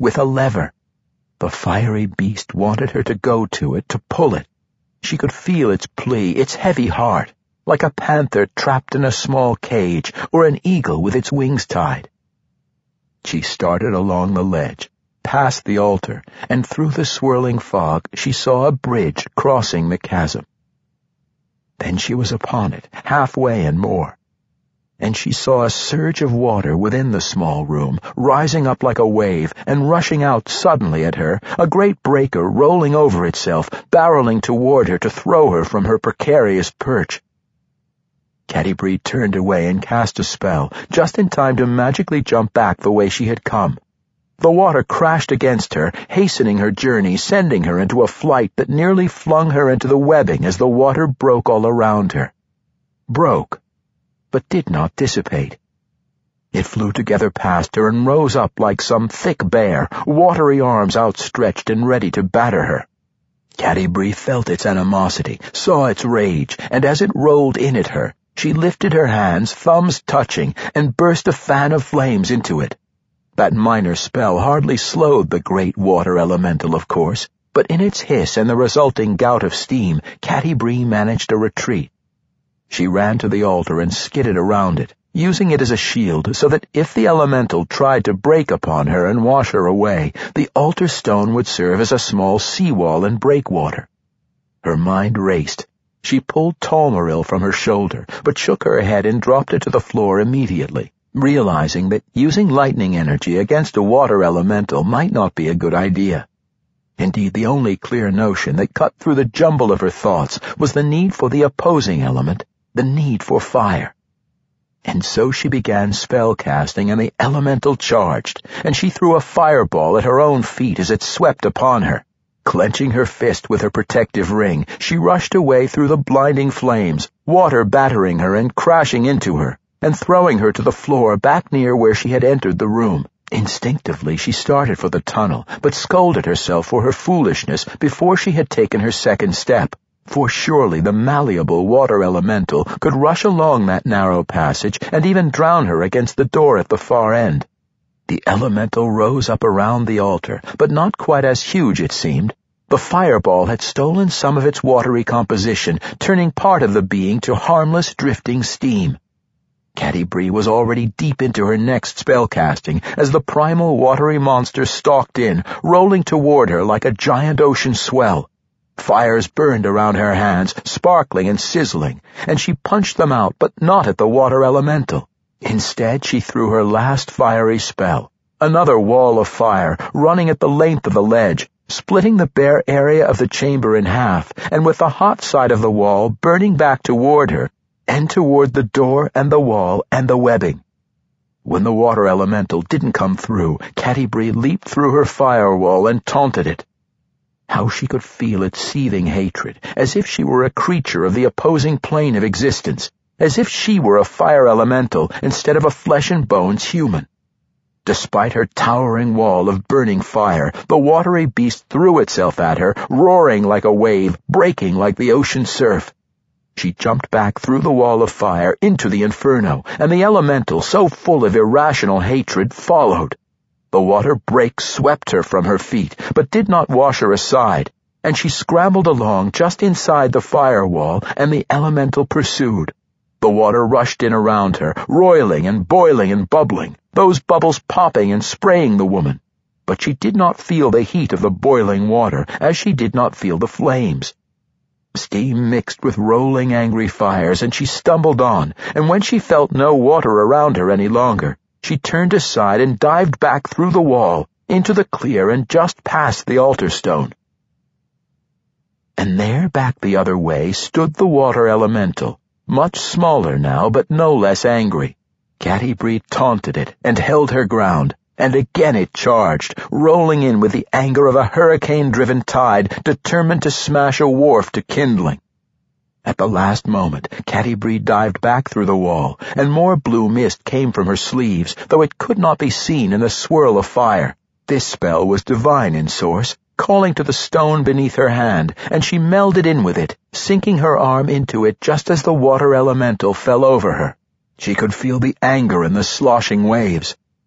with a lever. The fiery beast wanted her to go to it, to pull it. She could feel its plea, its heavy heart, like a panther trapped in a small cage or an eagle with its wings tied. She started along the ledge, past the altar, and through the swirling fog she saw a bridge crossing the chasm. Then she was upon it, halfway and more, and she saw a surge of water within the small room, rising up like a wave and rushing out suddenly at her, a great breaker rolling over itself, barreling toward her to throw her from her precarious perch. Catti-brie turned away and cast a spell, just in time to magically jump back the way she had come. The water crashed against her, hastening her journey, sending her into a flight that nearly flung her into the webbing as the water broke all around her. Broke, but did not dissipate. It flew together past her and rose up like some thick bear, watery arms outstretched and ready to batter her. Catti-brie felt its animosity, saw its rage, and as it rolled in at her, she lifted her hands, thumbs touching, and burst a fan of flames into it. That minor spell hardly slowed the great water elemental, of course, but in its hiss and the resulting gout of steam, Catti-brie managed a retreat. She ran to the altar and skidded around it, using it as a shield so that if the elemental tried to break upon her and wash her away, the altar stone would serve as a small seawall and breakwater. Her mind raced. She pulled Talmaril from her shoulder, but shook her head and dropped it to the floor immediately, realizing that using lightning energy against a water elemental might not be a good idea. Indeed, the only clear notion that cut through the jumble of her thoughts was the need for the opposing element, the need for fire. And so she began spell-casting, and the elemental charged, and she threw a fireball at her own feet as it swept upon her. Clenching her fist with her protective ring, she rushed away through the blinding flames, water battering her and crashing into her, and throwing her to the floor back near where she had entered the room. Instinctively she started for the tunnel, but scolded herself for her foolishness before she had taken her second step, for surely the malleable water elemental could rush along that narrow passage and even drown her against the door at the far end. The elemental rose up around the altar, but not quite as huge, it seemed. The fireball had stolen some of its watery composition, turning part of the being to harmless, drifting steam. Catti-brie was already deep into her next spellcasting as the primal watery monster stalked in, rolling toward her like a giant ocean swell. Fires burned around her hands, sparkling and sizzling, and she punched them out, but not at the water elemental. Instead, she threw her last fiery spell, another wall of fire running at the length of the ledge, splitting the bare area of the chamber in half, and with the hot side of the wall burning back toward her, and toward the door and the wall and the webbing. When the water elemental didn't come through, Catti-brie leaped through her firewall and taunted it. How she could feel its seething hatred, as if she were a creature of the opposing plane of existence, as if she were a fire elemental instead of a flesh-and-bones human. Despite her towering wall of burning fire, the watery beast threw itself at her, roaring like a wave, breaking like the ocean surf. She jumped back through the wall of fire into the inferno, and the elemental, so full of irrational hatred, followed. The water break swept her from her feet, but did not wash her aside, and she scrambled along just inside the firewall, and the elemental pursued. The water rushed in around her, roiling and boiling and bubbling, those bubbles popping and spraying the woman. But she did not feel the heat of the boiling water, as she did not feel the flames. Steam mixed with rolling angry fires, and she stumbled on, and when she felt no water around her any longer, she turned aside and dived back through the wall, into the clear and just past the altar stone. And there, back the other way, stood the water elemental, much smaller now, but no less angry. Catti-brie taunted it and held her ground, and again it charged, rolling in with the anger of a hurricane-driven tide determined to smash a wharf to kindling. At the last moment, Catti-brie dived back through the wall, and more blue mist came from her sleeves, though it could not be seen in the swirl of fire. This spell was divine in source, calling to the stone beneath her hand, and she melded in with it, sinking her arm into it just as the water elemental fell over her. She could feel the anger in the sloshing waves.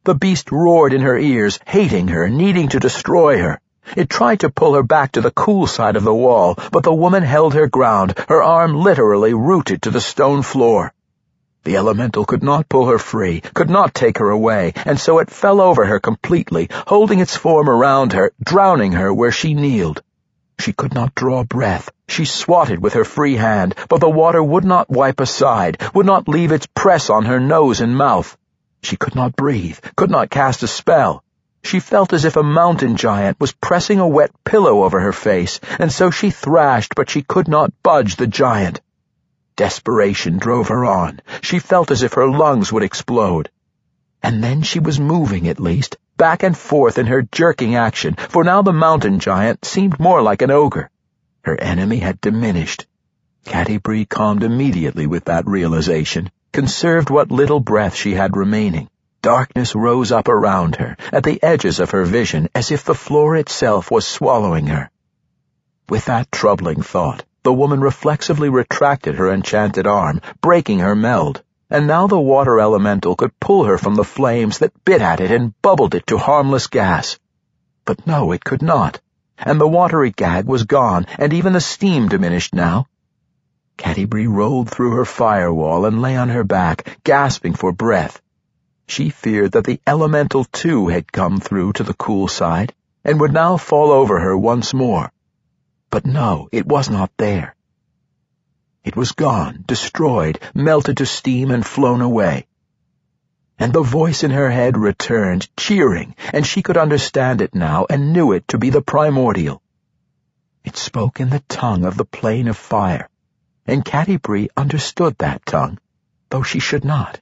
The beast roared in her ears, hating her, needing to destroy her. It tried to pull her back to the cool side of the wall, but the woman held her ground, her arm literally rooted to the stone floor. The elemental could not pull her free, could not take her away, and so it fell over her completely, holding its form around her, drowning her where she kneeled. She could not draw breath. She swatted with her free hand, but the water would not wipe aside, would not leave its press on her nose and mouth. She could not breathe, could not cast a spell. She felt as if a mountain giant was pressing a wet pillow over her face, and so she thrashed, but she could not budge the giant. Desperation drove her on. She felt as if her lungs would explode. And then she was moving, at least, back and forth in her jerking action, for now the mountain giant seemed more like an ogre. Her enemy had diminished. Catti-brie calmed immediately with that realization, conserved what little breath she had remaining. Darkness rose up around her, at the edges of her vision, as if the floor itself was swallowing her. With that troubling thought, the woman reflexively retracted her enchanted arm, breaking her meld, and now the water elemental could pull her from the flames that bit at it and bubbled it to harmless gas. But no, it could not, and the watery gag was gone, and even the steam diminished now. Catti-brie rolled through her firewall and lay on her back, gasping for breath. She feared that the elemental too had come through to the cool side, and would now fall over her once more. But no, it was not there. It was gone, destroyed, melted to steam and flown away. And the voice in her head returned, cheering, and she could understand it now and knew it to be the primordial. It spoke in the tongue of the plane of fire, and Catti-brie understood that tongue, though she should not.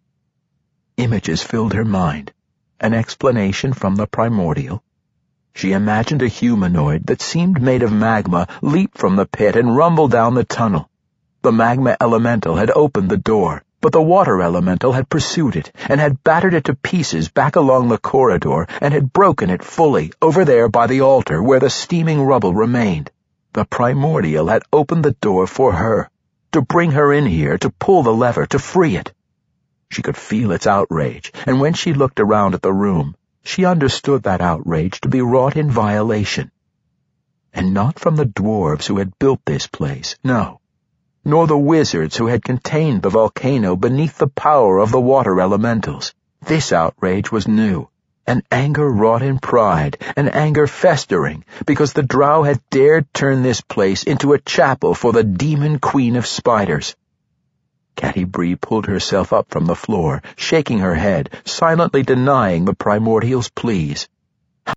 Images filled her mind, an explanation from the primordial. She imagined a humanoid that seemed made of magma leap from the pit and rumble down the tunnel. The magma elemental had opened the door, but the water elemental had pursued it and had battered it to pieces back along the corridor and had broken it fully over there by the altar where the steaming rubble remained. The primordial had opened the door for her, to bring her in here, to pull the lever, to free it. She could feel its outrage, and when she looked around at the room, she understood that outrage to be wrought in violation. And not from the dwarves who had built this place, no, nor the wizards who had contained the volcano beneath the power of the water elementals. This outrage was new, an anger wrought in pride, an anger festering, because the drow had dared turn this place into a chapel for the demon queen of spiders. Catti-brie pulled herself up from the floor, shaking her head, silently denying the primordial's pleas.